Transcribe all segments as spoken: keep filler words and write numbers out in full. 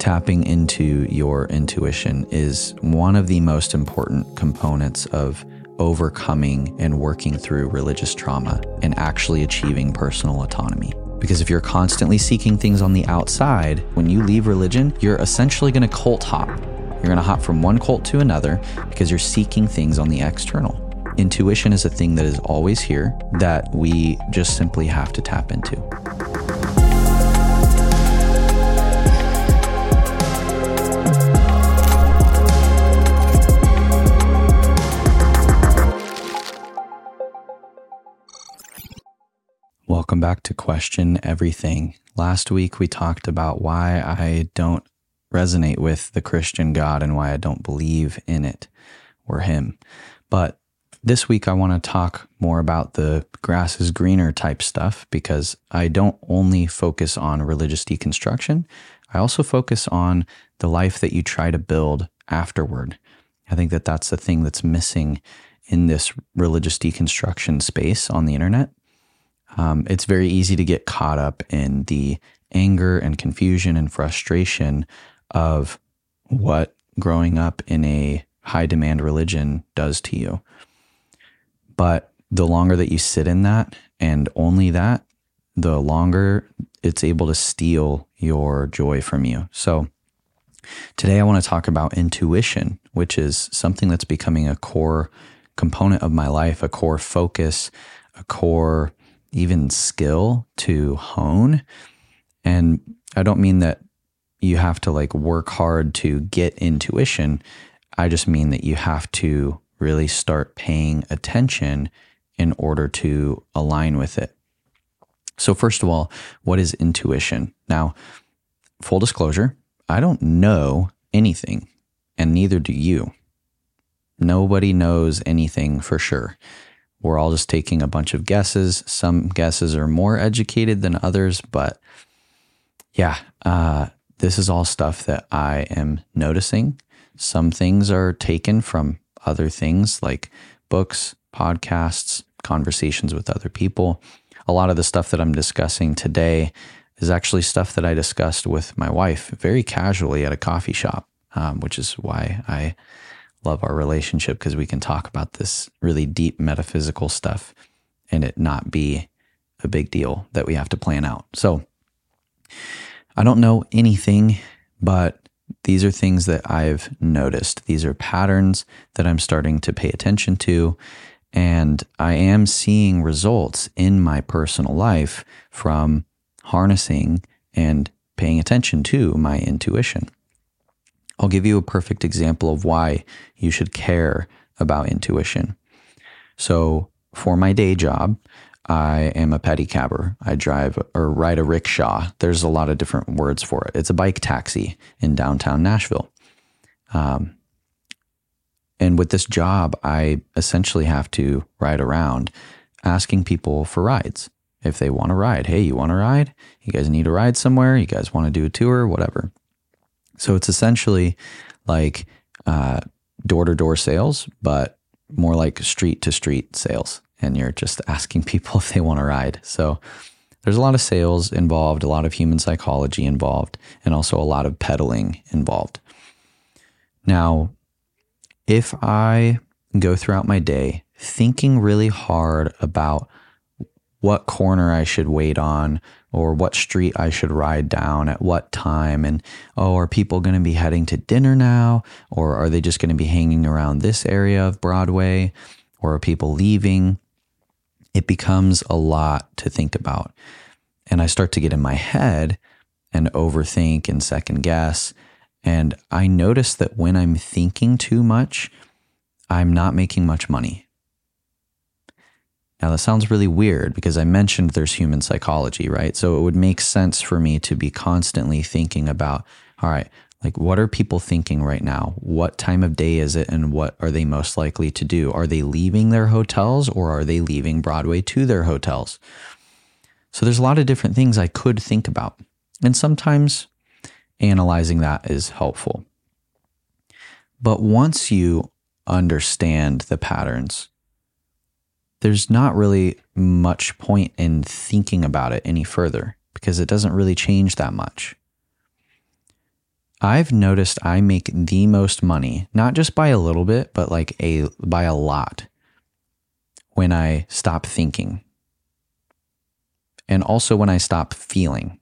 tapping into your intuition is one of the most important components of overcoming and working through religious trauma and actually achieving personal autonomy. Because if you're constantly seeking things on the outside, when you leave religion, you're essentially going to cult hop. You're going to hop from one cult to another because you're seeking things on the external. Intuition is a thing that is always here that we just simply have to tap into. Welcome back to Question Everything. Last week we talked about why I don't resonate with the Christian God and why I don't believe in it or him. But this week I want to talk more about the grass is greener type stuff, because I don't only focus on religious deconstruction, I also focus on the life that you try to build afterward. I think that that's the thing that's missing in this religious deconstruction space on the internet. Um, it's very easy to get caught up in the anger and confusion and frustration of what growing up in a high demand religion does to you. But the longer that you sit in that, and only that, the longer it's able to steal your joy from you. So today I want to talk about intuition, which is something that's becoming a core component of my life, a core focus, a core even skill to hone. And I don't mean that you have to like work hard to get intuition. I just mean that you have to really start paying attention in order to align with it. So first of all, what is intuition? Now, full disclosure, I don't know anything, and neither do you. Nobody knows anything for sure. We're all just taking a bunch of guesses. Some guesses are more educated than others, but yeah, uh, this is all stuff that I am noticing. Some things are taken from other things like books, podcasts, conversations with other people. A lot of the stuff that I'm discussing today is actually stuff that I discussed with my wife very casually at a coffee shop, um, which is why I love our relationship, because we can talk about this really deep metaphysical stuff and it not be a big deal that we have to plan out. So I don't know anything, but these are things that I've noticed. These are patterns that I'm starting to pay attention to, and I am seeing results in my personal life from harnessing and paying attention to my intuition. I'll give you a perfect example of why you should care about intuition. So for my day job, I am a pedicabber. I drive or ride a rickshaw. There's a lot of different words for it. It's a bike taxi in downtown Nashville. Um, and with this job, I essentially have to ride around asking people for rides. If they want to ride, hey, you want to ride? You guys need to ride somewhere? You guys want to do a tour? Whatever. So it's essentially like uh, door-to-door sales, but more like street-to-street sales. And you're just asking people if they want to ride. So there's a lot of sales involved, a lot of human psychology involved, and also a lot of peddling involved. Now, if I go throughout my day thinking really hard about what corner I should wait on, or what street I should ride down at what time, and oh, are people going to be heading to dinner now, or are they just going to be hanging around this area of Broadway, or are people leaving? It becomes a lot to think about, and I start to get in my head and overthink and second guess, and I notice that when I'm thinking too much, I'm not making much money. Now, that sounds really weird because I mentioned there's human psychology, right? So it would make sense for me to be constantly thinking about, all right, like what are people thinking right now? What time of day is it, and what are they most likely to do? Are they leaving their hotels, or are they leaving Broadway to their hotels? So there's a lot of different things I could think about. And sometimes analyzing that is helpful. But once you understand the patterns, there's not really much point in thinking about it any further because it doesn't really change that much. I've noticed I make the most money, not just by a little bit, but like a by a lot, when I stop thinking. And also when I stop feeling.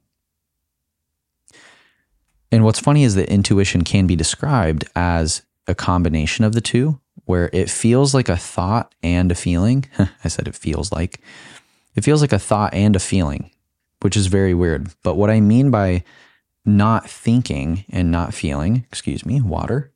And what's funny is that intuition can be described as a combination of the two, where it feels like a thought and a feeling. I said it feels like. It feels like a thought and a feeling, which is very weird. But what I mean by not thinking and not feeling, excuse me, water,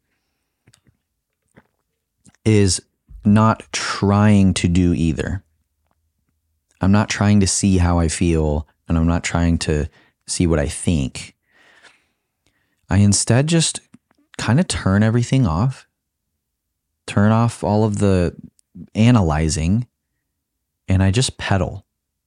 is not trying to do either. I'm not trying to see how I feel, and I'm not trying to see what I think. I instead just kind of turn everything off, turn off all of the analyzing, and I just pedal.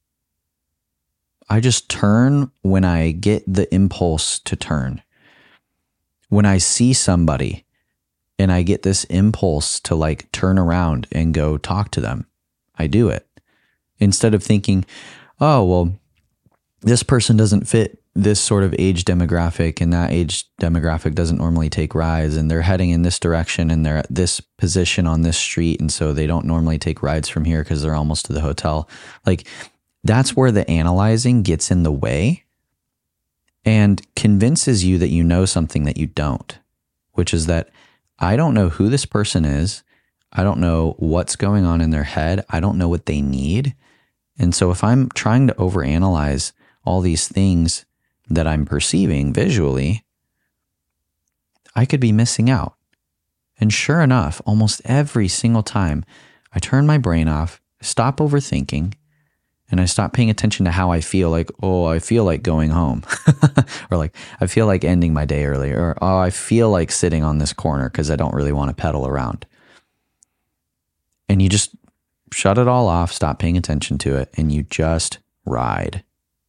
I just turn when I get the impulse to turn. When I see somebody and I get this impulse to like turn around and go talk to them, I do it. Instead of thinking, oh, well, this person doesn't fit this sort of age demographic, and that age demographic doesn't normally take rides, and they're heading in this direction, and they're at this position on this street, and so they don't normally take rides from here because they're almost to the hotel. Like, that's where the analyzing gets in the way and convinces you that you know something that you don't, which is that I don't know who this person is. I don't know what's going on in their head. I don't know what they need. And so if I'm trying to overanalyze all these things that I'm perceiving visually, I could be missing out. And sure enough, almost every single time I turn my brain off, stop overthinking, and I stop paying attention to how I feel, like, oh, I feel like going home. Or like, I feel like ending my day early. Or, oh, I feel like sitting on this corner because I don't really want to pedal around. And you just shut it all off, stop paying attention to it, and you just ride.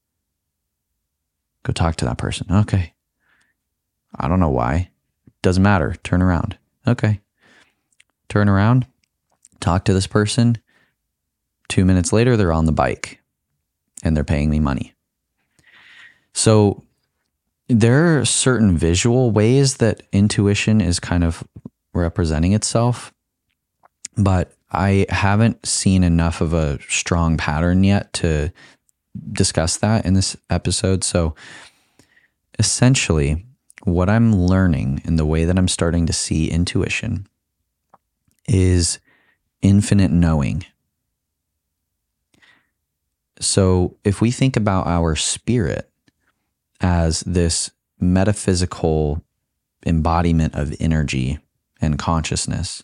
Go talk to that person. Okay. I don't know why. Doesn't matter. Turn around. Okay. Turn around. Talk to this person. Two minutes later, they're on the bike and they're paying me money. So there are certain visual ways that intuition is kind of representing itself, but I haven't seen enough of a strong pattern yet to discuss that in this episode. So essentially, what I'm learning in the way that I'm starting to see intuition is infinite knowing. So if we think about our spirit as this metaphysical embodiment of energy and consciousness,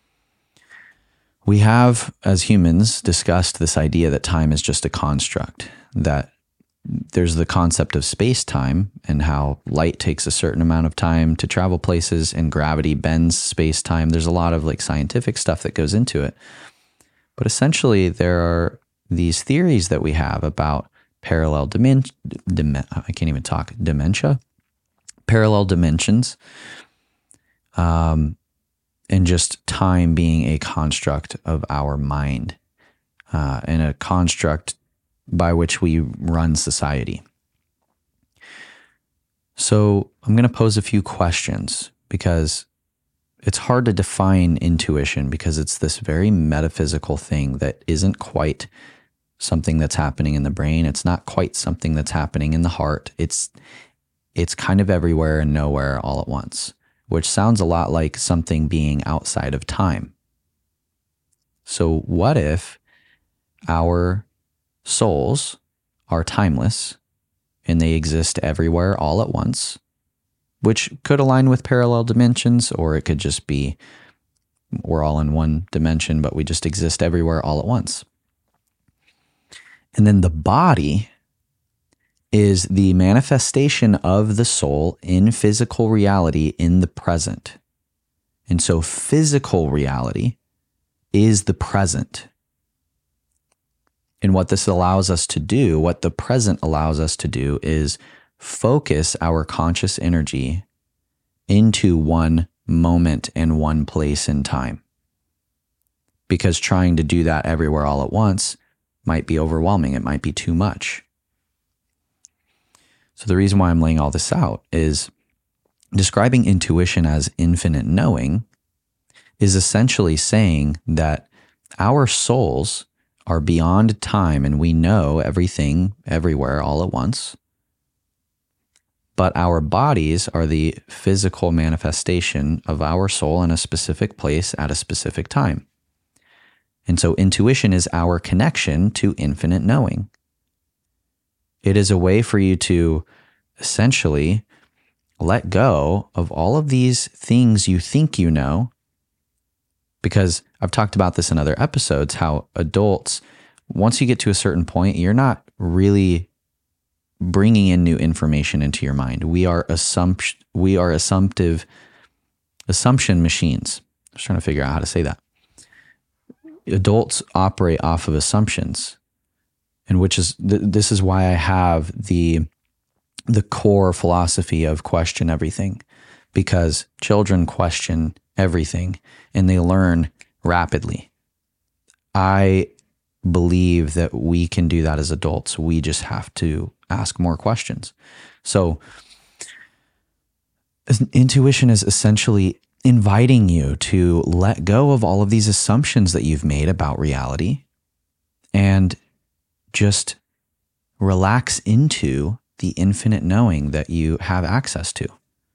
we have, as humans, discussed this idea that time is just a construct, that there's the concept of space-time and how light takes a certain amount of time to travel places and gravity bends space-time. There's a lot of like scientific stuff that goes into it. But essentially, there are these theories that we have about parallel dimension, dim- I can't even talk, dementia, parallel dimensions, um, and just time being a construct of our mind, uh, and a construct by which we run society. So I'm going to pose a few questions because it's hard to define intuition because it's this very metaphysical thing that isn't quite something that's happening in the brain. It's not quite something that's happening in the heart. It's it's kind of everywhere and nowhere all at once, which sounds a lot like something being outside of time. So what if our souls are timeless and they exist everywhere all at once, which could align with parallel dimensions, or it could just be we're all in one dimension, but we just exist everywhere all at once. And then the body is the manifestation of the soul in physical reality in the present. And so physical reality is the present. And what this allows us to do, what the present allows us to do, is focus our conscious energy into one moment and one place in time. Because trying to do that everywhere all at once might be overwhelming. It might be too much. So the reason why I'm laying all this out is describing intuition as infinite knowing is essentially saying that our souls are beyond time and we know everything everywhere all at once. But our bodies are the physical manifestation of our soul in a specific place at a specific time. And so intuition is our connection to infinite knowing. It is a way for you to essentially let go of all of these things you think you know, because I've talked about this in other episodes, how adults, once you get to a certain point, you're not really bringing in new information into your mind. We are assumpt- we are assumptive assumption machines. I was trying to figure out how to say that. Adults operate off of assumptions, and which is th- this is why I have the the core philosophy of question everything, because children question everything and they learn rapidly. I believe that we can do that as adults. We just have to ask more questions. So intuition is essentially inviting you to let go of all of these assumptions that you've made about reality and just relax into the infinite knowing that you have access to.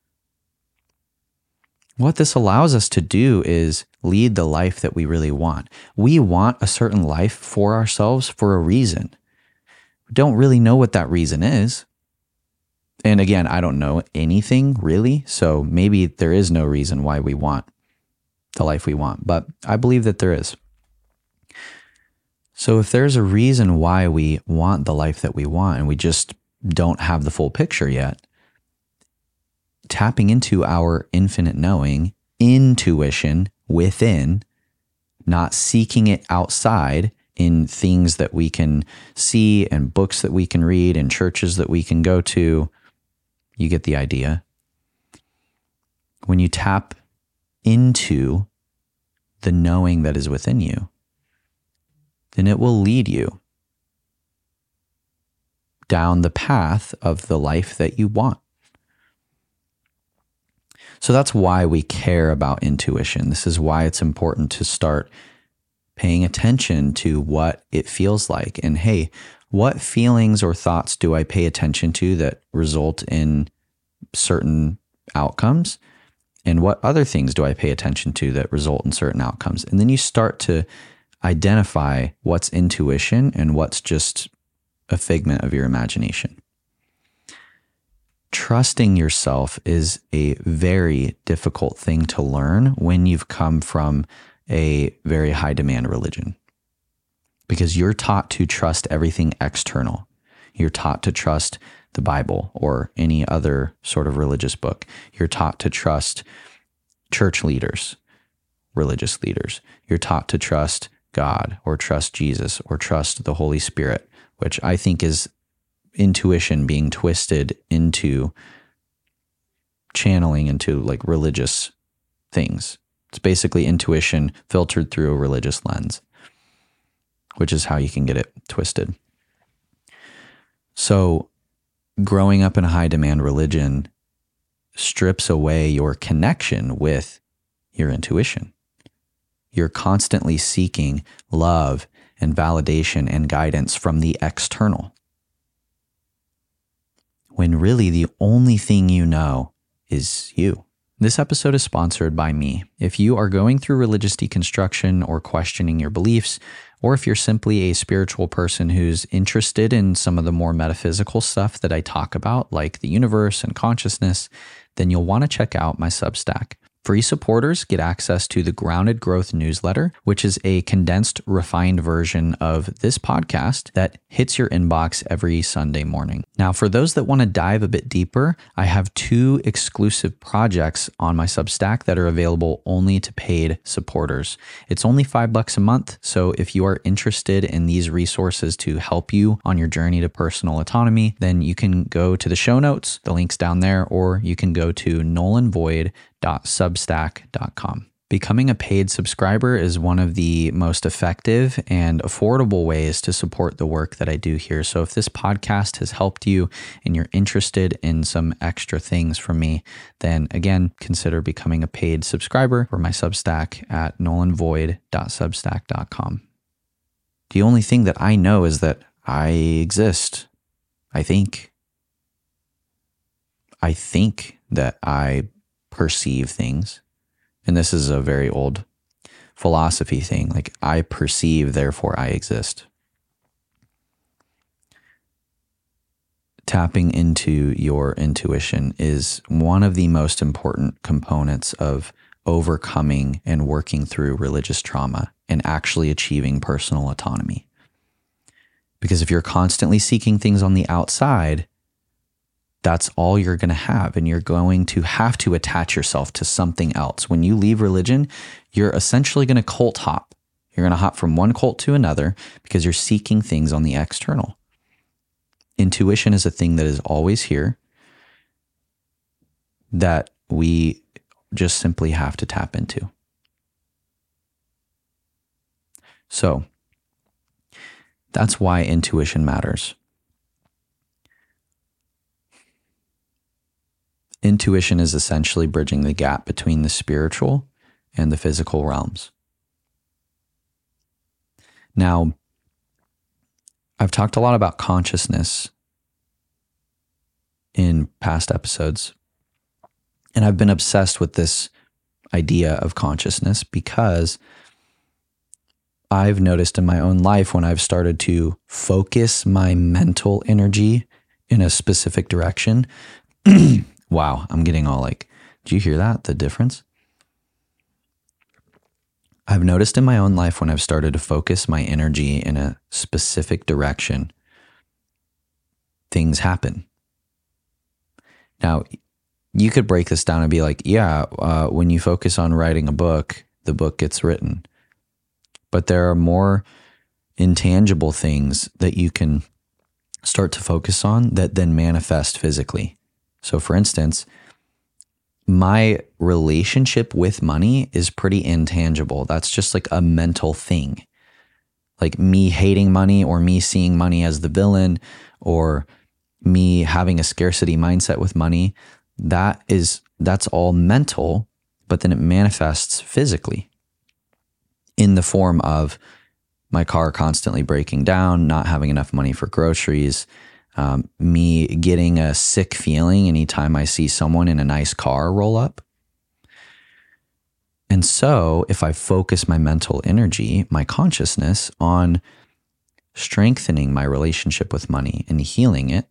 What this allows us to do is lead the life that we really want. We want a certain life for ourselves for a reason. We don't really know what that reason is. And again, I don't know anything really, so maybe there is no reason why we want the life we want, but I believe that there is. So if there's a reason why we want the life that we want and we just don't have the full picture yet, tapping into our infinite knowing, intuition within, not seeking it outside in things that we can see and books that we can read and churches that we can go to. You get the idea. When you tap into the knowing that is within you, then it will lead you down the path of the life that you want. So that's why we care about intuition. This is why it's important to start paying attention to what it feels like. And hey, what feelings or thoughts do I pay attention to that result in certain outcomes? And what other things do I pay attention to that result in certain outcomes? And then you start to identify what's intuition and what's just a figment of your imagination. Trusting yourself is a very difficult thing to learn when you've come from a very high demand religion, because you're taught to trust everything external. You're taught to trust the Bible or any other sort of religious book. You're taught to trust church leaders, religious leaders. You're taught to trust God or trust Jesus or trust the Holy Spirit, which I think is intuition being twisted into channeling into like religious things. It's basically intuition filtered through a religious lens, which is how you can get it twisted. So growing up in a high demand religion strips away your connection with your intuition. You're constantly seeking love and validation and guidance from the external, when really the only thing you know is you. This episode is sponsored by me. If you are going through religious deconstruction or questioning your beliefs, or if you're simply a spiritual person who's interested in some of the more metaphysical stuff that I talk about, like the universe and consciousness, then you'll want to check out my Substack. Free supporters get access to the Grounded Growth newsletter, which is a condensed, refined version of this podcast that hits your inbox every Sunday morning. Now, for those that want to dive a bit deeper, I have two exclusive projects on my Substack that are available only to paid supporters. It's only five bucks a month, so if you are interested in these resources to help you on your journey to personal autonomy, then you can go to the show notes, the link's down there, or you can go to nolan void dot substack dot com. Becoming a paid subscriber is one of the most effective and affordable ways to support the work that I do here. So if this podcast has helped you and you're interested in some extra things from me, then again, consider becoming a paid subscriber for my Substack at nolan void dot substack dot com. The only thing that I know is that I exist. I think. I think that I perceive things. And this is a very old philosophy thing. Like, I perceive, therefore I exist. Tapping into your intuition is one of the most important components of overcoming and working through religious trauma and actually achieving personal autonomy. Because if you're constantly seeking things on the outside, that's all you're going to have. And you're going to have to attach yourself to something else. When you leave religion, you're essentially going to cult hop. You're going to hop from one cult to another because you're seeking things on the external. Intuition is a thing that is always here that we just simply have to tap into. So that's why intuition matters. Intuition is essentially bridging the gap between the spiritual and the physical realms. Now, I've talked a lot about consciousness in past episodes, and I've been obsessed with this idea of consciousness because I've noticed in my own life when I've started to focus my mental energy in a specific direction. Wow, I'm getting all like, do you hear that? The difference? I've noticed in my own life when I've started to focus my energy in a specific direction, things happen. Now, you could break this down and be like, yeah, uh, when you focus on writing a book, the book gets written. But there are more intangible things that you can start to focus on that then manifest physically. So for instance, my relationship with money is pretty intangible. That's just like a mental thing. Like me hating money or me seeing money as the villain or me having a scarcity mindset with money, that is, that's all mental, but then it manifests physically in the form of my car constantly breaking down, not having enough money for groceries, Um, me getting a sick feeling anytime I see someone in a nice car roll up. And so if I focus my mental energy, my consciousness on strengthening my relationship with money and healing it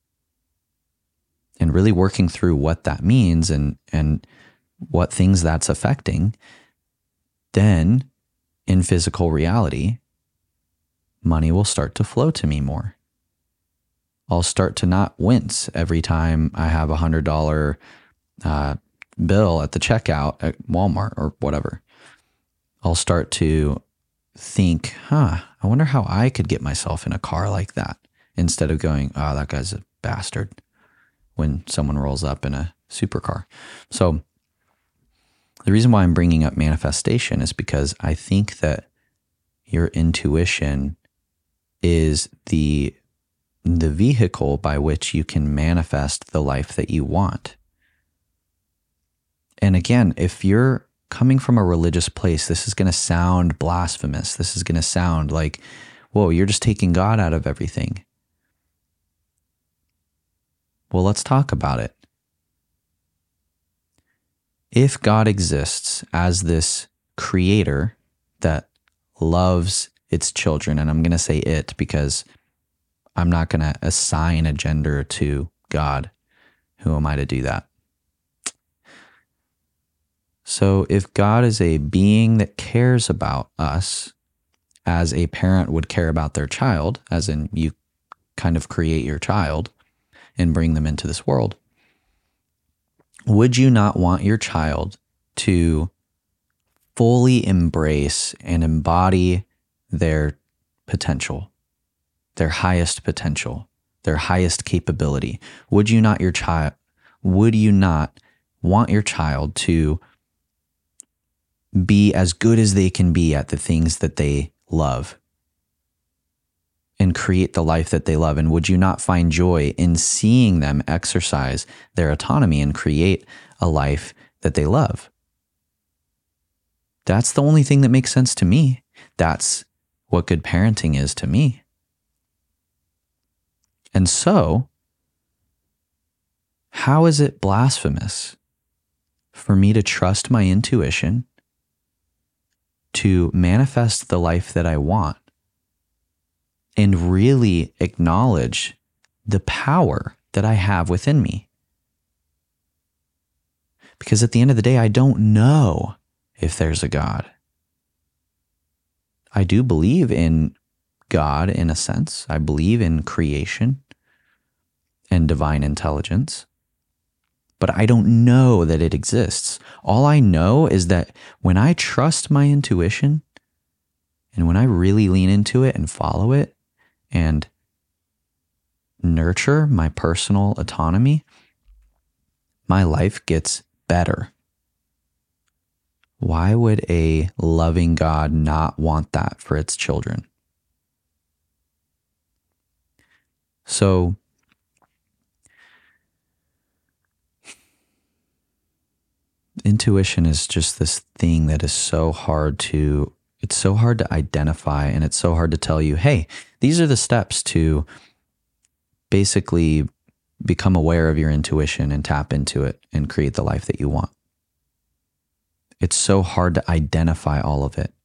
and really working through what that means and, and what things that's affecting, then in physical reality, money will start to flow to me more. I'll start to not wince every time I have a one hundred dollars uh, bill at the checkout at Walmart or whatever. I'll start to think, huh, I wonder how I could get myself in a car like that instead of going, oh, that guy's a bastard when someone rolls up in a supercar. So the reason why I'm bringing up manifestation is because I think that your intuition is the the vehicle by which you can manifest the life that you want. And again, if you're coming from a religious place, this is going to sound blasphemous. This is going to sound like, whoa, you're just taking God out of everything. Well, let's talk about it. If God exists as this creator that loves its children, and I'm going to say it because I'm not going to assign a gender to God. Who am I to do that? So if God is a being that cares about us as a parent would care about their child, as in you kind of create your child and bring them into this world, would you not want your child to fully embrace and embody their potential? Their highest potential, their highest capability? Would you not your child, would you not want your child to be as good as they can be at the things that they love and create the life that they love? And would you not find joy in seeing them exercise their autonomy and create a life that they love? That's the only thing that makes sense to me. That's what good parenting is to me. And so, how is it blasphemous for me to trust my intuition to manifest the life that I want and really acknowledge the power that I have within me? Because at the end of the day, I don't know if there's a God. I do believe in God in a sense. I believe in creation and divine intelligence, but I don't know that it exists. All I know is that when I trust my intuition and when I really lean into it and follow it and nurture my personal autonomy, my life gets better. Why would a loving God not want that for its children? So, intuition is just this thing that is so hard to, it's so hard to identify, and it's so hard to tell you, hey, these are the steps to basically become aware of your intuition and tap into it and create the life that you want. It's so hard to identify all of it.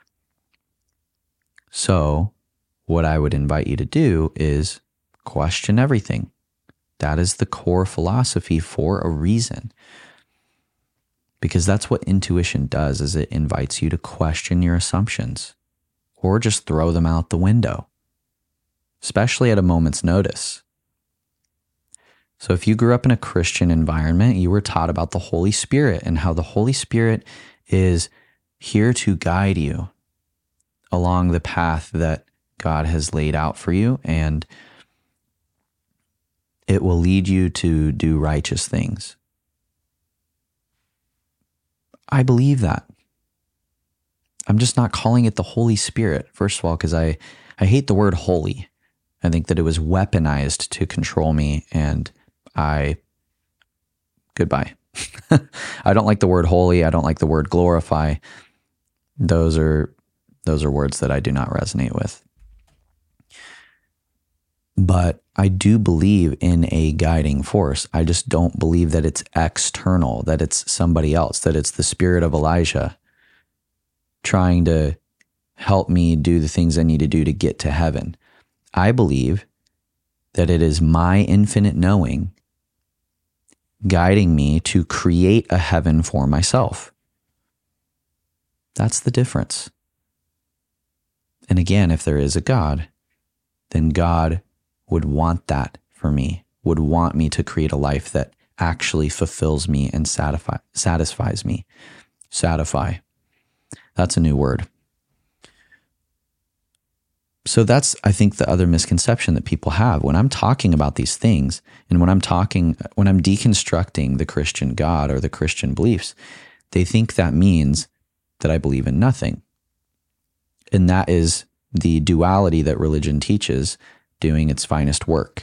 So, what I would invite you to do is question everything. That is the core philosophy for a reason. Because that's what intuition does, is it invites you to question your assumptions or just throw them out the window, especially at a moment's notice. So if you grew up in a Christian environment, you were taught about the Holy Spirit and how the Holy Spirit is here to guide you along the path that God has laid out for you, and it will lead you to do righteous things. I believe that. I'm just not calling it the Holy Spirit, first of all, because I, I hate the word holy. I think that it was weaponized to control me, and I, goodbye. I don't like the word holy. I don't like the word glorify. Those are, those are words that I do not resonate with. But I do believe in a guiding force. I just don't believe that it's external, that it's somebody else, that it's the spirit of Elijah trying to help me do the things I need to do to get to heaven. I believe that it is my infinite knowing guiding me to create a heaven for myself. That's the difference. And again, if there is a God, then God would want that for me, would want me to create a life that actually fulfills me and satisfy, satisfies me. Satisfy. That's a new word. So that's, I think, the other misconception that people have. When I'm talking about these things, and when I'm talking, when I'm deconstructing the Christian God or the Christian beliefs, they think that means that I believe in nothing. And that is the duality that religion teaches, doing its finest work.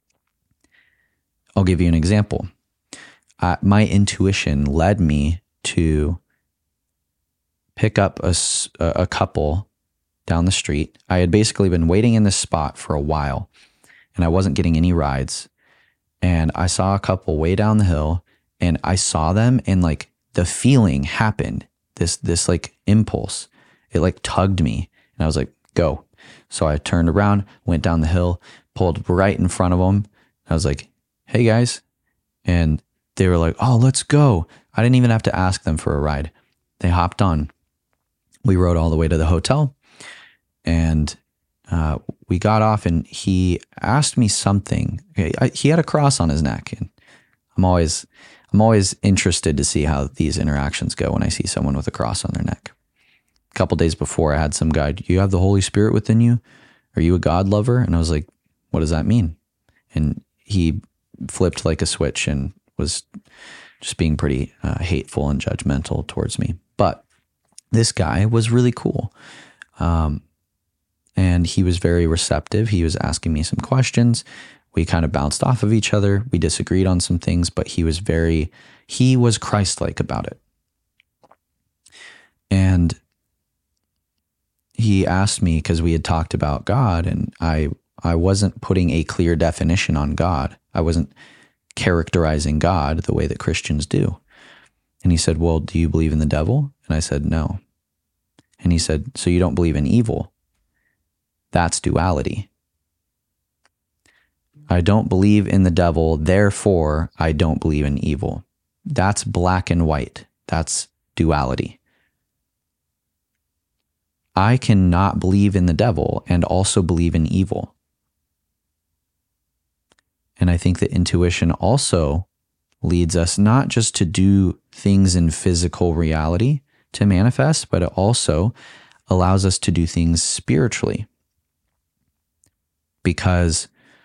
I'll give you an example. Uh, my intuition led me to pick up a, a couple down the street. I had basically been waiting in this spot for a while, and I wasn't getting any rides. And I saw a couple way down the hill, and I saw them, and like the feeling happened, this, this like impulse, it like tugged me, and I was like, go. So I turned around, went down the hill, pulled right in front of them. I was like, hey guys. And they were like, oh, let's go. I didn't even have to ask them for a ride. They hopped on. We rode all the way to the hotel, and uh, we got off, and he asked me something. I, he had a cross on his neck, and I'm always, I'm always interested to see how these interactions go when I see someone with a cross on their neck. A couple days before, I had some guy, do you have the Holy Spirit within you? Are you a God lover? And I was like, what does that mean? And he flipped like a switch and was just being pretty uh, hateful and judgmental towards me. But this guy was really cool. Um, and he was very receptive. He was asking me some questions. We kind of bounced off of each other. We disagreed on some things, but he was very, he was Christ-like about it. And he asked me, because we had talked about God, and I I wasn't putting a clear definition on God. I wasn't characterizing God the way that Christians do. And he said, well, do you believe in the devil? And I said, no. And he said, so you don't believe in evil? That's duality. I don't believe in the devil, therefore I don't believe in evil. That's black and white. That's duality. I cannot believe in the devil and also believe in evil. And I think that intuition also leads us not just to do things in physical reality to manifest, but it also allows us to do things spiritually. Because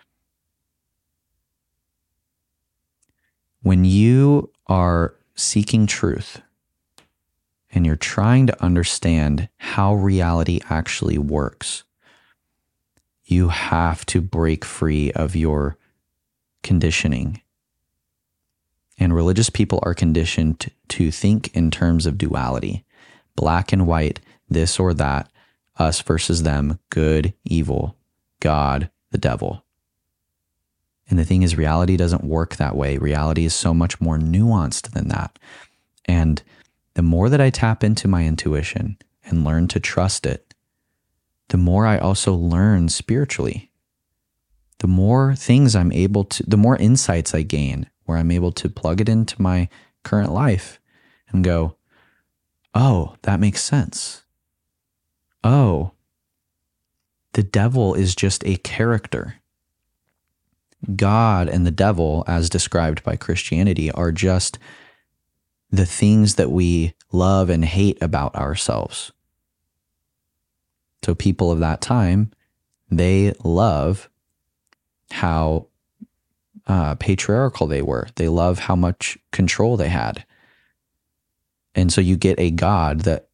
when you are seeking truth and you're trying to understand how reality actually works, you have to break free of your conditioning. And religious people are conditioned to think in terms of duality, black and white, this or that, us versus them, good, evil, God, the devil. And the thing is, reality doesn't work that way. Reality is so much more nuanced than that. And the more that I tap into my intuition and learn to trust it, the more I also learn spiritually. The more things I'm able to, the more insights I gain, where I'm able to plug it into my current life and go, oh, that makes sense. Oh, the devil is just a character. God and the devil, as described by Christianity, are just the things that we love and hate about ourselves. So people of that time, they love how uh, patriarchal they were. They love how much control they had. And so you get a God that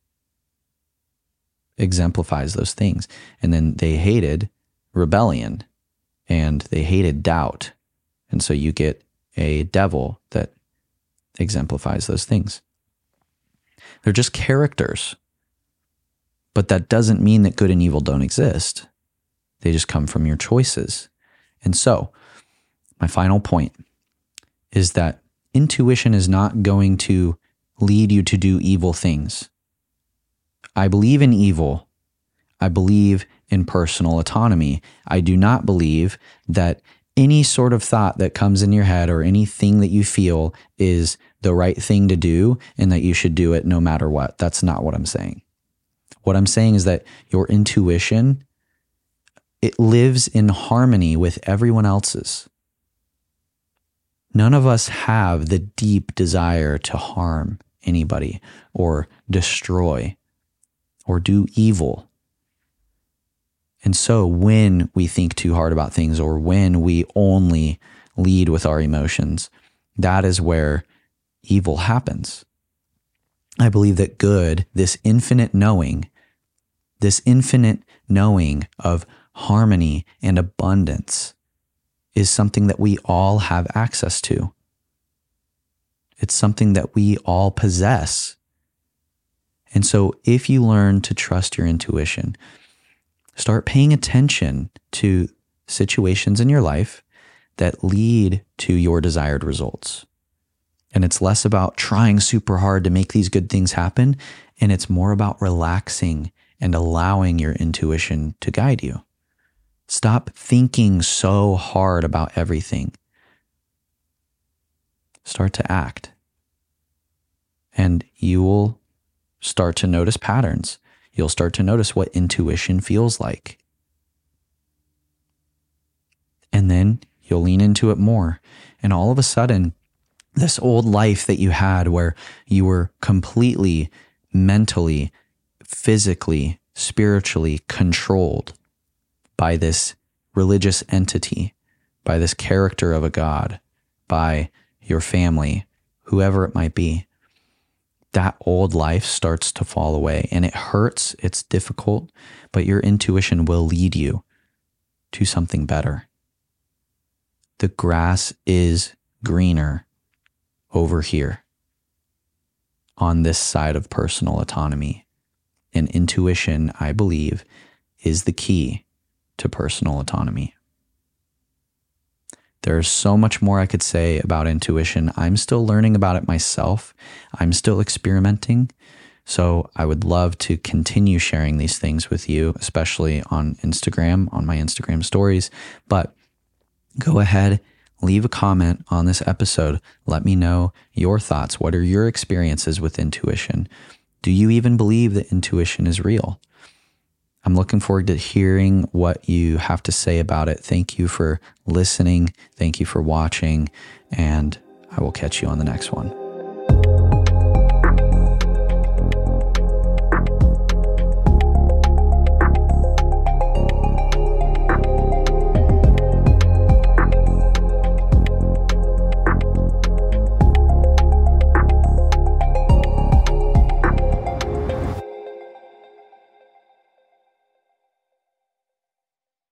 exemplifies those things. And then they hated rebellion and they hated doubt. And so you get a devil that exemplifies those things. They're just characters. But that doesn't mean that good and evil don't exist. They just come from your choices. And so, my final point is that intuition is not going to lead you to do evil things. I believe in evil. I believe in personal autonomy. I do not believe that any sort of thought that comes in your head or anything that you feel is the right thing to do and that you should do it no matter what. That's not what I'm saying. What I'm saying is that your intuition, it lives in harmony with everyone else's. None of us have the deep desire to harm anybody or destroy or do evil. And so when we think too hard about things or when we only lead with our emotions, that is where evil happens. I believe that good, this infinite knowing, this infinite knowing of harmony and abundance is something that we all have access to. It's something that we all possess. And so if you learn to trust your intuition, start paying attention to situations in your life that lead to your desired results. And it's less about trying super hard to make these good things happen, and it's more about relaxing and allowing your intuition to guide you. Stop thinking so hard about everything. Start to act. And you will start to notice patterns. You'll start to notice what intuition feels like. And then you'll lean into it more. And all of a sudden, this old life that you had where you were completely mentally, physically, spiritually controlled by this religious entity, by this character of a God, by your family, whoever it might be, that old life starts to fall away, and it hurts. It's difficult, but your intuition will lead you to something better. The grass is greener over here on this side of personal autonomy. And intuition, I believe, is the key to personal autonomy. There's so much more I could say about intuition. I'm still learning about it myself. I'm still experimenting. So I would love to continue sharing these things with you, especially on Instagram, on my Instagram stories. But go ahead, leave a comment on this episode. Let me know your thoughts. What are your experiences with intuition? Do you even believe that intuition is real? I'm looking forward to hearing what you have to say about it. Thank you for listening. Thank you for watching, and I will catch you on the next one.